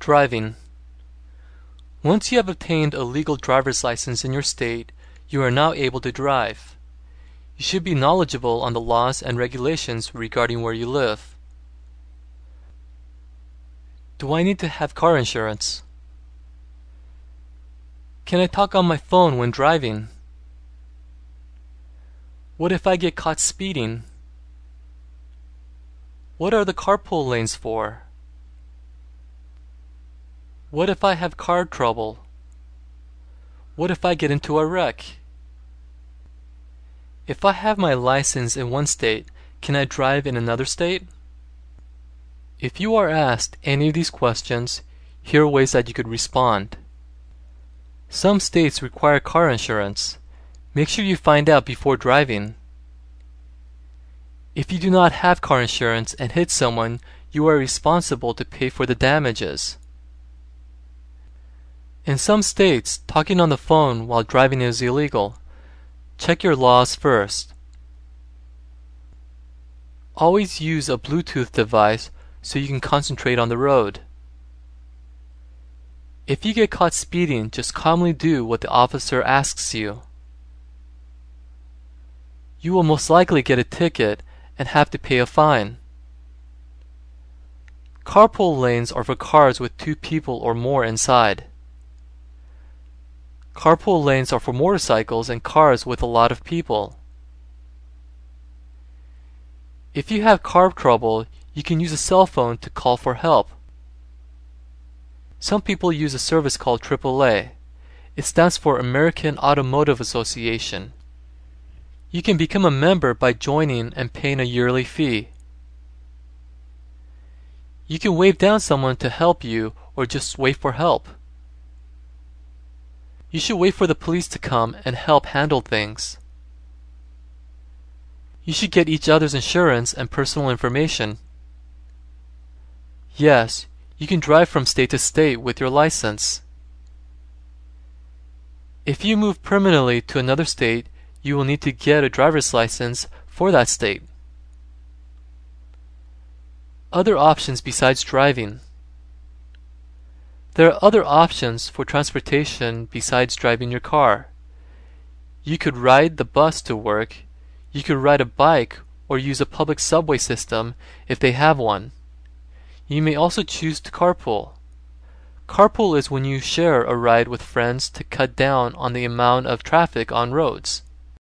Driving. Once you have obtained a legal driver's license in your state, you are now able to drive. You should be knowledgeable on the laws and regulations regarding where you live. Do I need to have car insurance? Can I talk on my phone when driving? What if I get caught speeding? What are the carpool lanes for? What if I have car trouble? What if I get into a wreck? If I have my license in one state, can I drive in another state? If you are asked any of these questions, here are ways that you could respond. Some states require car insurance. Make sure you find out before driving. If you do not have car insurance and hit someone, you are responsible to pay for the damages. In some states, talking on the phone while driving is illegal. Check your laws first. Always use a Bluetooth device so you can concentrate on the road. If you get caught speeding, just calmly do what the officer asks you. You will most likely get a ticket and have to pay a fine. Carpool lanes are for cars with 2 people or more inside. Carpool lanes are for motorcycles and cars with a lot of people. If you have car trouble, you can use a cell phone to call for help. Some people use a service called AAA. It stands for American Automotive Association. You can become a member by joining and paying a yearly fee. You can wave down someone to help you or just wait for help. You should wait for the police to come and help handle things. You should get each other's insurance and personal information. Yes, you can drive from state to state with your license. If you move permanently to another state, you will need to get a driver's license for that state. Other options besides driving. There are other options for transportation besides driving your car. You could ride the bus to work, you could ride a bike or use a public subway system if they have one. You may also choose to carpool. Carpool is when you share a ride with friends to cut down on the amount of traffic on roads.